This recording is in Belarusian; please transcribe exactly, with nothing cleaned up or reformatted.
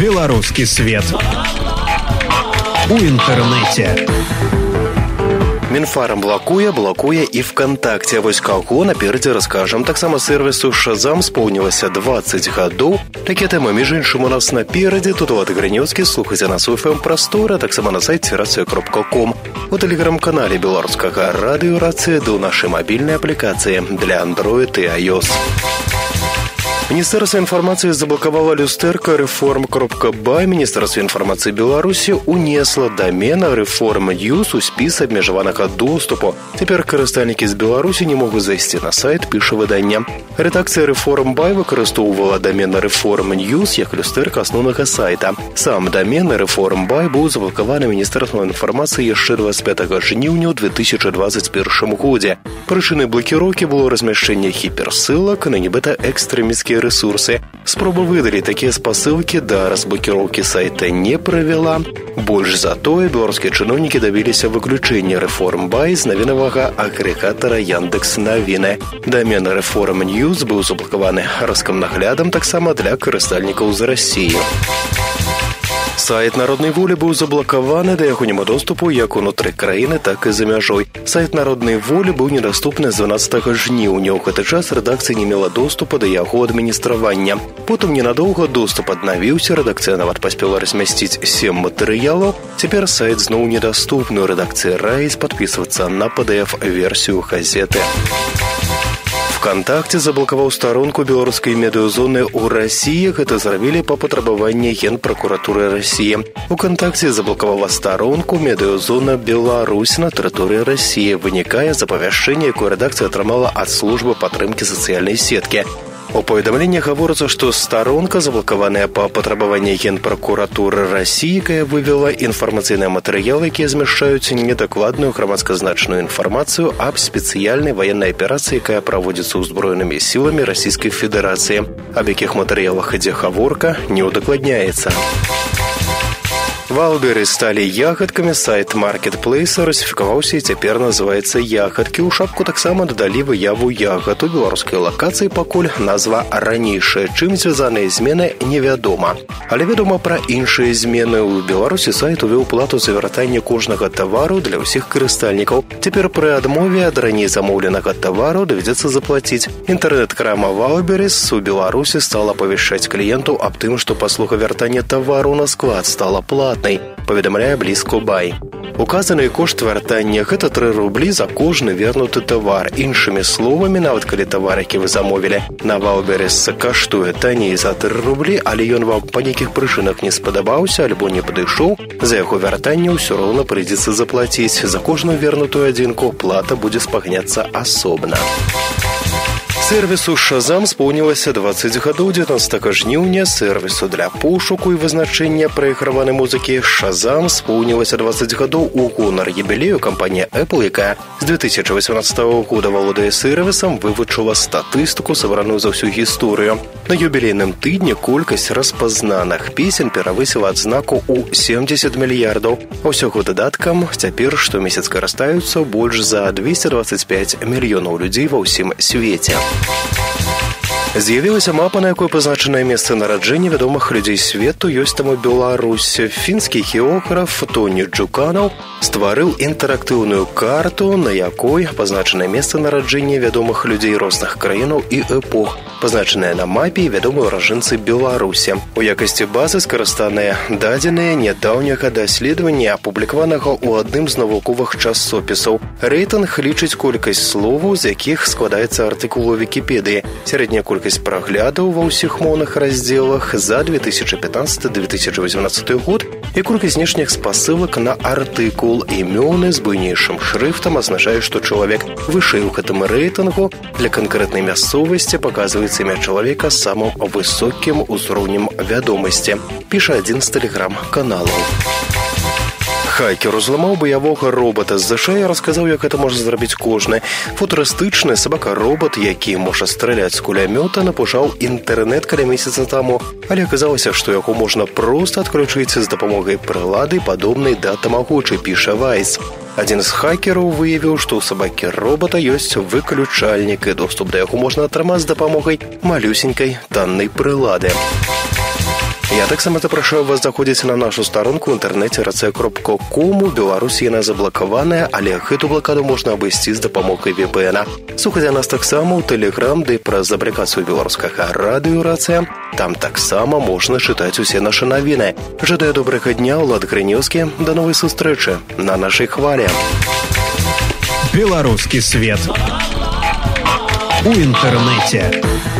Белорусский свет у интернете. Мінфарм блокуе, блокуе і ВКонтакте. Вось каго наперадзе раскажам. Таксама сервису Шазам споўнілася двадцать гадоў. Такія тэмы, між іншым, у нас наперадзе. Тут Влад Грынёўскі, слухайце нас у эф эм Прастора, таксама на сайце рацыя кропка ком. У тэлеграм-канале беларускага радыё Рацыя, да ў нашай мабільнай аплікацыі для Android і iOS. Міністэрства інфармацыі заблакавала люстэрка рэформ кропка бай. Міністэрства інфармацыі Беларусі унесла дамена рэформ News у спіс абмежаванага доступу. Цяпер карыстальнікі з Беларусі не могуць зайсці на сайт, піша выданне. Рэдакцыя рэформ бай выкарыстоўвала дамен рэформ News як люстэрка асноўнага сайта. Сам дамен рэформ бай быў заблакаваны Міністэрствам інфармацыі яшчэ двадцать пятага жніўня ў две тысячы двадцать першым годзе. Прычынай блакіроўкі было размяшчэнне гіперссылак на нібыта экстрэмісцкія ресурсы. Спроба выдаліць такія спасылкі да разблокіроўкі сайта не правяла. Больш за тое, беларускія чыноўнікі дабіліся выключэння рэформ бай з навінавага агрэгатара Яндекс Навіны. Дамен рэформ News быў заблакаваны Роскомнаглядам таксама для карыстальнікаў з Расіі. Сайт Народнай волі быў заблакаваны, да яго няма доступу як унутры краіны, так і за мяжой. Сайт Народнай волі быў недаступны з дванаццатага жніўня. У гэты час рэдакцыя не мела доступу да яго адміністравання. Потым ненадоўга доступ аднавіўся, рэдакцыя нават паспела размясціць сем матэрыялаў. Цяпер сайт зноў недаступны. Рэдакцыя раіць падпісвацца на пэ дэ эф-версію газеты. ВКонтакте заблокаваў старонку беларускай медыязоны ў Расіі. Гэта зрабілі па патрабаванні Генпракуратуры Расіі. ВКонтакте заблокавала старонку медыязона Беларусь на тэрыторыі Расіі. Вынікае з апавяшчэння, якое рэдакцыя атрымала ад службы падтрымкі сацыяльнай сеткі. У паведамленні гаворыцца, што старонка заблакаваная па патрабаванні Генпракуратуры Расіі, якая вывела інфармацыйныя матэрыялы, якія змяшчаюць недакладную грамадсказначную інфармацыю аб спецыяльнай ваеннай аперацыі, якая праводзіцца ўзброенымі сіламі Расійскай Федэрацыі. Аб якіх матэрыялах ідзе гаворка, не ўдакладняецца. Валберы сталі ягадкамі, сайт маркетплейса расіфікаваўся і цяпер называецца ягадкі. У шапку таксама дадалі выяву ягад. У беларускай лакацыі пакуль назва ранейшая. Чым звязаныя змены, невядома. Але вядома пра іншыя змены. У Беларусі сайт увёў плату за вяртанне кожнага тавару для ўсіх карыстальнікаў. Цяпер пры адмове ад раней замоўленага тавару давядзецца заплаціць. Інтэрнэт-крама Валберис у Беларусі стала павяшчаць кліентаў аб тым, што паслуга вяртання тавару на склад стала платнай. Паведамляе Блізкобай. Указаны кошт вяртання – гэта тры рублі за кожны вернуты тавар. Іншымі словамі, нават калі тавар, які вы замовілі, на Валберис каштуе танней за тры рублі, але ён вам па нейкіх прычынах не спадабаўся альбо не падышоў, за яго вяртанне ўсё роўна прыйдзецца заплаціць. За кожную вернутую адзінку плата будзе спагняцца асобна. Сервису Шазам споўнілася двадцать гадоў. Дзевятнаццатага жніўня сервису для пошуку і вызначэння прайграванай музыкі Шазам споўнілася двадцать гадоў у гонар юбілею. Кампанія Apple, якая з две тысячи восемнадцатого года валодае сервисам, вывучыла статыстыку, сабраную за ўсю гісторыю. На юбілейным тыдні колькасць распазнаных песень перавысіла адзнаку ў семьдесят мільярдаў. А ўсяго дадаткам цяпер штомесяц карыстаюцца больш за двести двадцать пять мільёнаў людзей ва ўсім свеце. З'явілася мапа, на якой пазначанае месца нараджэння вядомых людзей свету, ёсць там і Беларусь. Фінскі географ Тоні Джуканаў стварыў інтэрактыўную карту, на якой пазначанае месца нараджэння вядомых людзей розных краінаў і эпох. Пазначаныя на мапе вядомыя ўраджэнцы Беларусі. У якасці базы скарыстаныя дадзеныя нядаўняга даследавання, апублікаванага ў адным з навуковых часопісаў. Рэйтынг лічыць колькасць словаў, з якіх складаецца артыкул у Вікіпедыі. Сярэдняя колькасць праглядаў ва ўсіх моўных раздзелах за две тысячи пятнадцатый — две тысячи восемнадцатый год і колькасць знешніх спасылак на артыкул. Імёны з буйнейшым шрыфтам азначае, што чалавек вышэй у гэтым рэйтынгу. Для канкрэтнай мясцовасці паказваецца імя чалавека з самым высокім узроўнем вядомасці, піша адзін з тэлеграм-каналаў. Хакер узламаў баявога робота з ЗШ і расказаў, як гэта можа зрабіць кожны. Футурыстычны сабака-робот, які можа страляць з кулямёта, напужаў інтэрнэт каля месяца таму, але аказалася, што яго можна проста адключыць з дапамогай прылады, падобнай да тамагочы, піша Вайс. Адзін з хакераў выявіў, што ў сабакі-робата ёсць выключальнік, і доступ да яго можна атрымаць з дапамогай малюсенькай таннай прылады. Я таксама запрашаю вас заходзіць на нашу старонку ў інтэрнэце эр цэ кропка ком. У Беларусі яна заблакаваная, але гэту блакаду можна абысці з дапамогай вэ пэ эн. Слухайце нас таксама ў Тэлеграм, ды праз апlikацыю беларускага радыё эр цэ. Там таксама можна чытаць усе нашы навіны. Жадаю добрага дня, Улад Грынёўскі. Да новай сустрэчы на нашай хвалі. Беларускі свет у інтэрнэце.